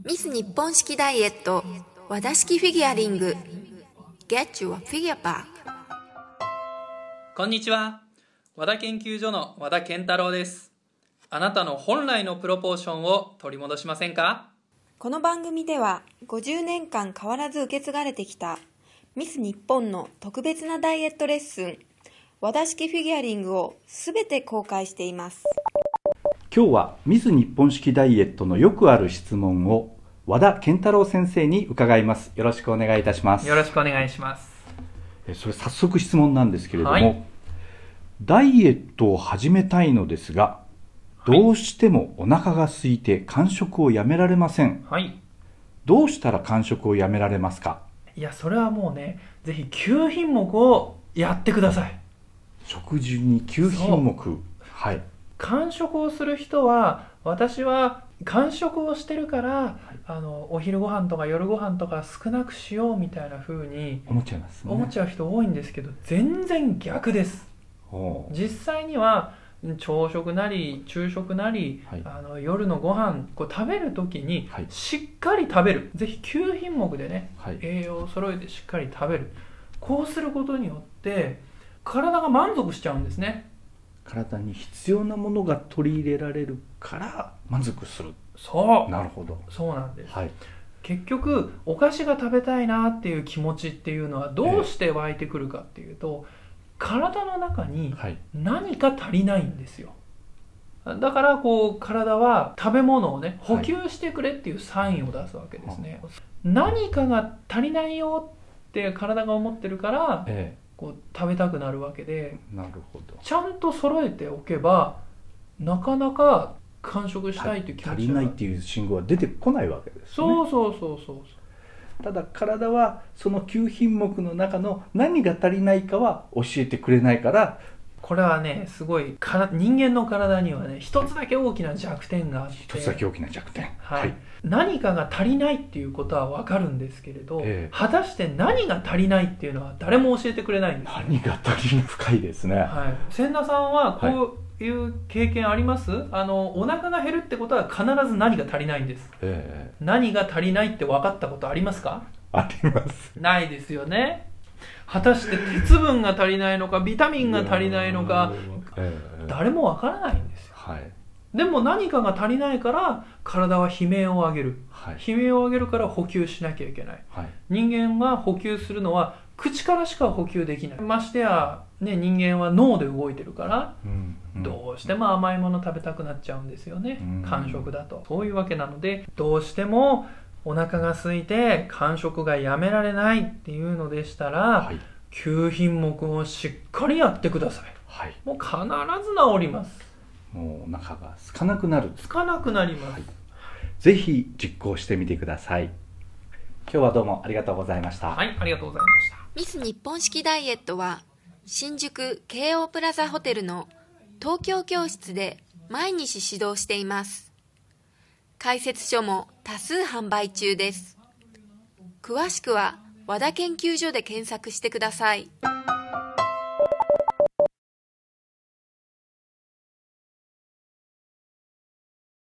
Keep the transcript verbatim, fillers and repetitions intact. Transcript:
ミス日本式ダイエット和田式フィギュアリング Get your figure back。 こんにちは。和田研究所の和田健太郎です。あなたの本来のプロポーションを取り戻しませんか？ この番組ではごじゅうねんかん変わらず受け継がれてきたミス日本の特別なダイエットレッスン和田式フィギュアリングをすべて公開しています。 今日はミス日本式ダイエットのよくある質問を和田健太郎先生に伺います。よろしくお願いいたします。 よろしくお願いします。 えそれ早速質問なんですけれども、 はい、 ダイエットを始めたいのですが、どうしてもお腹が空いて間食をやめられません。 はい。 どうしたら間食をやめられますか？ いや、それはもうね、ぜひきゅうひんもくをやってください。 食事にきゅうひんもく。はい。 間食をする人は、私は間食をしてるから、はい、あのお昼ご飯とか夜ご飯とか少なくしようみたいな風に思っちゃいますね。 思っちゃう人多いんですけど、全然逆です。実際には朝食なり昼食なり、はい、あの夜のご飯こう食べるときにしっかり食べる、はい、ぜひきゅうひんもくでね、はい、栄養を揃えてしっかり食べる。こうすることによって体が満足しちゃうんですね。 体に必要なものが取り入れられるから満足する。 そう、 なるほど。 そうなんです、 はい、 結局お菓子が食べたいなっていう気持ちっていうのはどうして湧いてくるかっていうと、えー体の中に何か足りないんですよ。だからこう体は食べ物をね補給してくれっていうサインを出すわけですね、はい、何かが足りないよって体が思ってるから、ええ、こう食べたくなるわけで、 なるほど。 ちゃんと揃えておけばなかなか間食したいという気持ちが足りないっていう信号は出てこないわけですね。 そうそうそうそう。 ただ体はそのきゅうひんもくの中の何が足りないかは教えてくれないから、 これはねすごいから人間の体にはね一つだけ大きな弱点があって、 一つだけ大きな弱点、 はいはい、何かが足りないっていうことは分かるんですけれど、えー、果たして何が足りないっていうのは誰も教えてくれないんです、ね、 何が足りない、深いですね、 はい、千田さんはこういう経験あります？あのお腹が減るってことは必ず何が足りないんです、えー、何が足りないって分かったことありますか？ あります。 ないですよね。果たして鉄分が足りないのかビタミンが足りないのか、えー、誰もわからないんですよ、はい、でも何かが足りないから体は悲鳴を上げる、はい、悲鳴を上げるから補給しなきゃいけない、はい、人間は補給するのは口からしか補給できない。ましてや、ね、人間は脳で動いてるから、うんうん、どうしても甘いもの食べたくなっちゃうんですよね、うん、間食だと。そういうわけなので、どうしてもお腹が空いて間食がやめられないっていうのでしたら、はい、きゅうひんもくをしっかりやってください、はい、もう必ず治ります。 もうお腹が空かなくなる。 空かなくなります、はい、 ぜひ実行してみてください。今日はどうもありがとうございました。 はい、ありがとうございました。 ミス日本式ダイエットは新宿京王プラザホテルの東京教室で毎日指導しています。解説書も多数販売中です。詳しくは和田研究所で検索してください。